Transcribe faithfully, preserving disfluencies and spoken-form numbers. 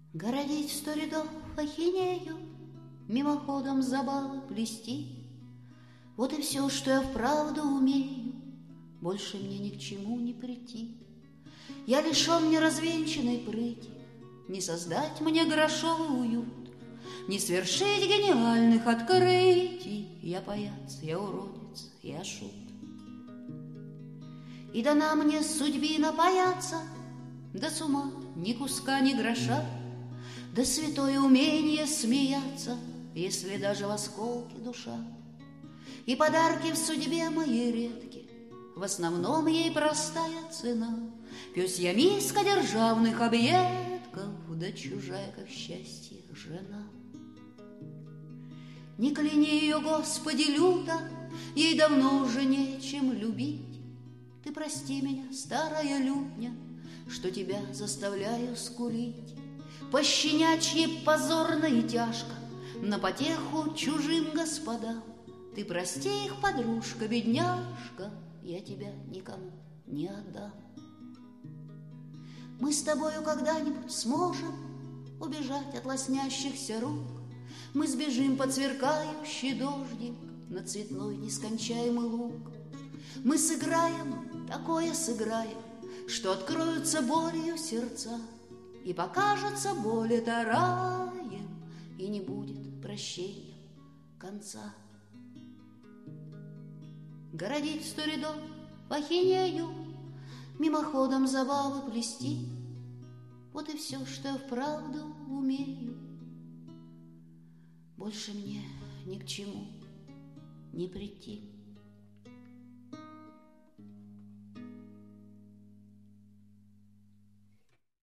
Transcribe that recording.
Городить сто рядов ахинею, мимоходом забавы плести. Вот и все, что я вправду умею, больше мне ни к чему не прийти. Я лишен неразвенчанной прыти, не создать мне грошовый уют, не свершить гениальных открытий. Я паяц, я уродец, я шут. И дана мне судьбина паяться, да с ума ни куска, ни гроша, да святое умение смеяться, если даже в осколке душа. И подарки в судьбе моей редки, в основном ей простая цена. Пёсья миска державных объедков, да чужая, как счастье, жена. Не кляни ее, Господи, люто, ей давно уже нечем любить. Ты прости меня, старая лютня, что тебя заставляю скулить. Пощенячьи позорно и тяжко, на потеху чужим господам. Ты прости их, подружка, бедняжка, я тебя никому не отдам. Мы с тобою когда-нибудь сможем убежать от лоснящихся рук. Мы сбежим под сверкающий дождик на цветной нескончаемый луг. Мы сыграем, такое сыграем, что откроются болью сердца, и покажется боль это раем, и не будет прощением конца. Городить сто рядов ахинею, мимоходом забавы плести. Вот и все, что я вправду умею, больше мне ни к чему не прийти.